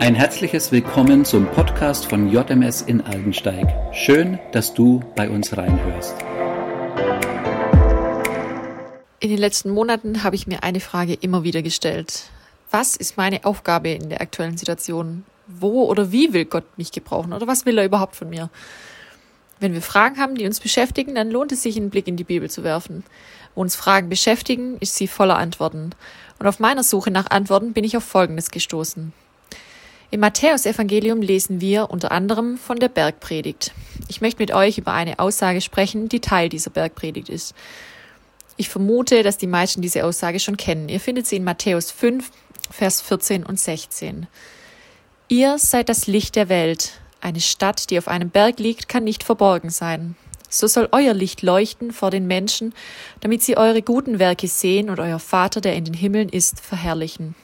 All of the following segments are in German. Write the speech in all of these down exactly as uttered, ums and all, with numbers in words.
Ein herzliches Willkommen zum Podcast von J M S in Aldensteig. Schön, dass du bei uns reinhörst. In den letzten Monaten habe ich mir eine Frage immer wieder gestellt. Was ist meine Aufgabe in der aktuellen Situation? Wo oder wie will Gott mich gebrauchen? Oder was will er überhaupt von mir? Wenn wir Fragen haben, die uns beschäftigen, dann lohnt es sich, einen Blick in die Bibel zu werfen. Wo uns Fragen beschäftigen, ist sie voller Antworten. Und auf meiner Suche nach Antworten bin ich auf Folgendes gestoßen. Im Matthäusevangelium lesen wir unter anderem von der Bergpredigt. Ich möchte mit euch über eine Aussage sprechen, die Teil dieser Bergpredigt ist. Ich vermute, dass die meisten diese Aussage schon kennen. Ihr findet sie in Matthäus fünf, Vers vierzehn und sechzehn. Ihr seid das Licht der Welt. Eine Stadt, die auf einem Berg liegt, kann nicht verborgen sein. So soll euer Licht leuchten vor den Menschen, damit sie eure guten Werke sehen und euer Vater, der in den Himmeln ist, verherrlichen.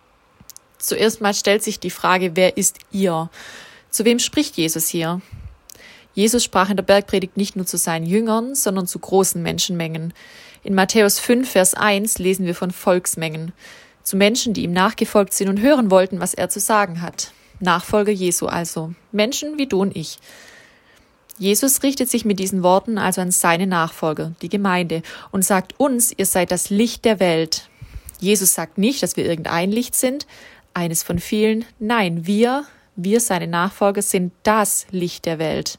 Zuerst mal stellt sich die Frage, wer ist ihr? Zu wem spricht Jesus hier? Jesus sprach in der Bergpredigt nicht nur zu seinen Jüngern, sondern zu großen Menschenmengen. In Matthäus fünf, Vers eins lesen wir von Volksmengen. Zu Menschen, die ihm nachgefolgt sind und hören wollten, was er zu sagen hat. Nachfolger Jesu also. Menschen wie du und ich. Jesus richtet sich mit diesen Worten also an seine Nachfolger, die Gemeinde, und sagt uns, ihr seid das Licht der Welt. Jesus sagt nicht, dass wir irgendein Licht sind, eines von vielen. Nein, wir, wir seine Nachfolger sind das Licht der Welt.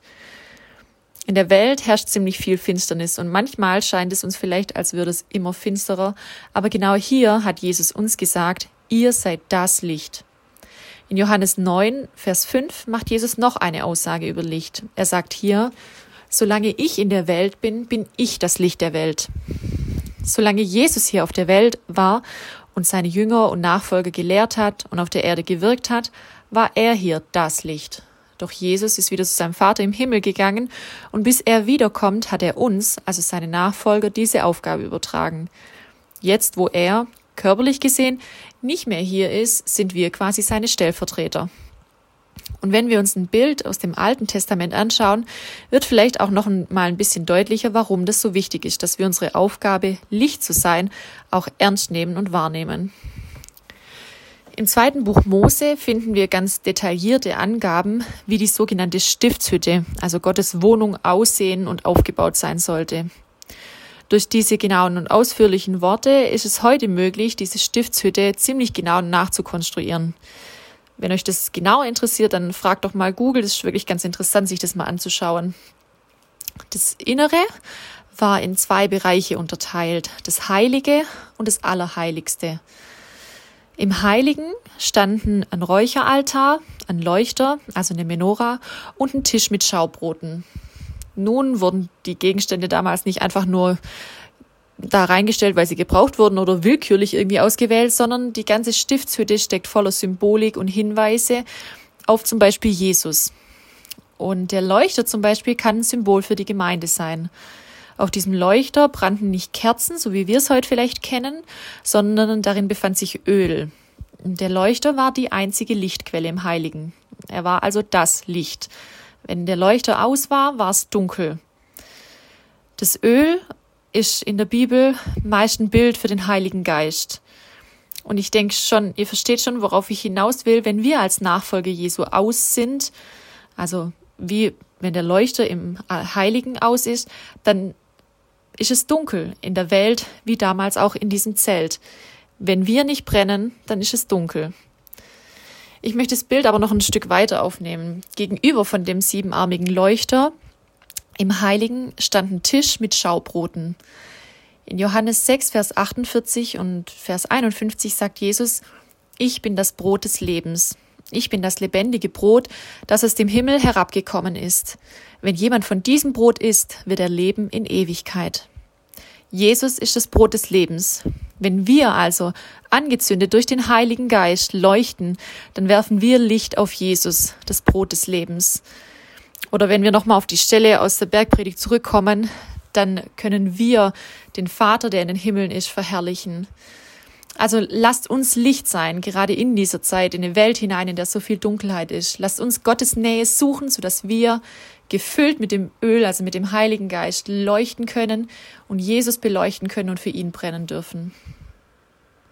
In der Welt herrscht ziemlich viel Finsternis und manchmal scheint es uns vielleicht, als würde es immer finsterer, aber genau hier hat Jesus uns gesagt, ihr seid das Licht. In Johannes neun, Vers fünf macht Jesus noch eine Aussage über Licht. Er sagt hier, solange ich in der Welt bin, bin ich das Licht der Welt. Solange Jesus hier auf der Welt war und seine Jünger und Nachfolger gelehrt hat und auf der Erde gewirkt hat, war er hier das Licht. Doch Jesus ist wieder zu seinem Vater im Himmel gegangen und bis er wiederkommt, hat er uns, also seine Nachfolger, diese Aufgabe übertragen. Jetzt, wo er, körperlich gesehen, nicht mehr hier ist, sind wir quasi seine Stellvertreter. Und wenn wir uns ein Bild aus dem Alten Testament anschauen, wird vielleicht auch noch mal ein bisschen deutlicher, warum das so wichtig ist, dass wir unsere Aufgabe, Licht zu sein, auch ernst nehmen und wahrnehmen. Im zweiten Buch Mose finden wir ganz detaillierte Angaben, wie die sogenannte Stiftshütte, also Gottes Wohnung, aussehen und aufgebaut sein sollte. Durch diese genauen und ausführlichen Worte ist es heute möglich, diese Stiftshütte ziemlich genau nachzukonstruieren. Wenn euch das genau interessiert, dann fragt doch mal Google, das ist wirklich ganz interessant, sich das mal anzuschauen. Das Innere war in zwei Bereiche unterteilt, das Heilige und das Allerheiligste. Im Heiligen standen ein Räucheraltar, ein Leuchter, also eine Menora, und ein Tisch mit Schaubroten. Nun wurden die Gegenstände damals nicht einfach nur da reingestellt, weil sie gebraucht wurden oder willkürlich irgendwie ausgewählt, sondern die ganze Stiftshütte steckt voller Symbolik und Hinweise auf zum Beispiel Jesus. Und der Leuchter zum Beispiel kann ein Symbol für die Gemeinde sein. Auf diesem Leuchter brannten nicht Kerzen, so wie wir es heute vielleicht kennen, sondern darin befand sich Öl. Der Leuchter war die einzige Lichtquelle im Heiligen. Er war also das Licht. Wenn der Leuchter aus war, war es dunkel. Das Öl ist in der Bibel meist ein Bild für den Heiligen Geist. Und ich denke schon, ihr versteht schon, worauf ich hinaus will, wenn wir als Nachfolger Jesu aus sind, also wie wenn der Leuchter im Heiligen aus ist, dann ist es dunkel in der Welt, wie damals auch in diesem Zelt. Wenn wir nicht brennen, dann ist es dunkel. Ich möchte das Bild aber noch ein Stück weiter aufnehmen. Gegenüber von dem siebenarmigen Leuchter im Heiligen stand ein Tisch mit Schaubroten. In Johannes sechs, Vers achtundvierzig und Vers einundfünfzig sagt Jesus, ich bin das Brot des Lebens. Ich bin das lebendige Brot, das aus dem Himmel herabgekommen ist. Wenn jemand von diesem Brot isst, wird er leben in Ewigkeit. Jesus ist das Brot des Lebens. Wenn wir also angezündet durch den Heiligen Geist leuchten, dann werfen wir Licht auf Jesus, das Brot des Lebens. Oder wenn wir nochmal auf die Stelle aus der Bergpredigt zurückkommen, dann können wir den Vater, der in den Himmeln ist, verherrlichen. Also lasst uns Licht sein, gerade in dieser Zeit, in eine Welt hinein, in der so viel Dunkelheit ist. Lasst uns Gottes Nähe suchen, sodass wir gefüllt mit dem Öl, also mit dem Heiligen Geist, leuchten können und Jesus beleuchten können und für ihn brennen dürfen.